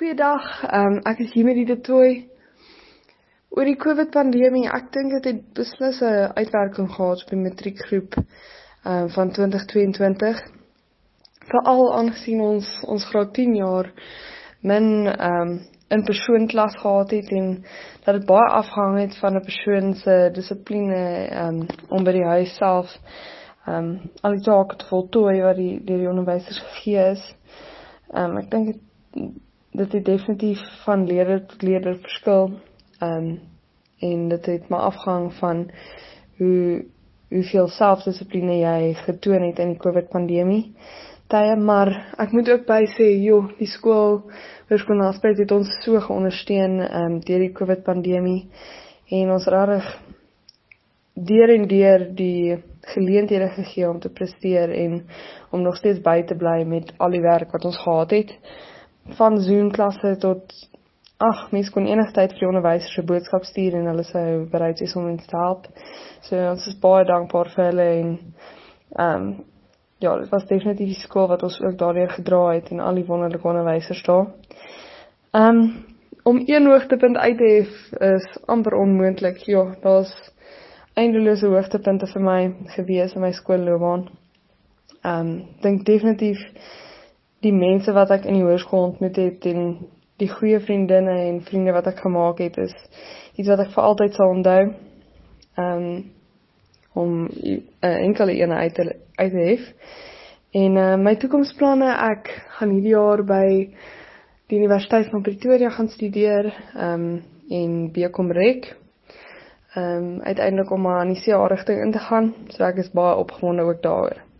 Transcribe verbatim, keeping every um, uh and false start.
Goeiedag, um, ek is hier met die Detoy. Oor die COVID-pandemie, ek dink dit het beslis 'n uitwerking gehad op die matriekgroep um, van twintig tweeëntwintig. Veral aangesien ons ons graad tien jaar min um, in persoon klas gehad het en dat dit baie afgehang het van 'n persoon se dissipline um, om by die huis self um, al die take te voltooi wat die deur die onderwysers gegee is. Um, ek dink dit het definitief van leerder tot leerder verskil. Um, en dit het maar afgehang van hoe hoeveel selfdissipline jy getoon het in die COVID-pandemie tye, maar ek moet ook by sê, joh, die skool, Hoërskool Nelspruit het ons so geondersteun um, deur die COVID-pandemie en ons regtig deur en deur die geleenthede gegee om te presteer en om nog steeds by te bly met al die werk wat ons gehad het. Van Zoom-klasse tot, ag, mens kon enige tyd vir die onderwysers 'n boodskap stuur en hulle sou bereid is om ons te help. So ons is baie dankbaar vir hulle en um, ja, dit was definitief die skool wat ons ook daardeur gedra het en al die wonderlike onderwysers daar. Um, om een hoogtepunt uit te hef is amper onmoontlik. Ja, daar's eindelose hoogtepunte vir my gewees in my skoolloopbaan. Um, dink definitief die mense wat ek in die hoërskool ontmoet het en die goeie vriendinne en vriende wat ek gemaak het is iets wat ek vir altyd sal onthou. Um, om 'n uh, enkele ene uit te, uit te hef. En uh, my toekomsplanne, ek gaan hierdie jaar by die Universiteit van Pretoria gaan studeer um, en B Com Rek. Um, uiteindelik om maar aan die C A rigting in te gaan, so ek is baie opgewonde ook daaroor.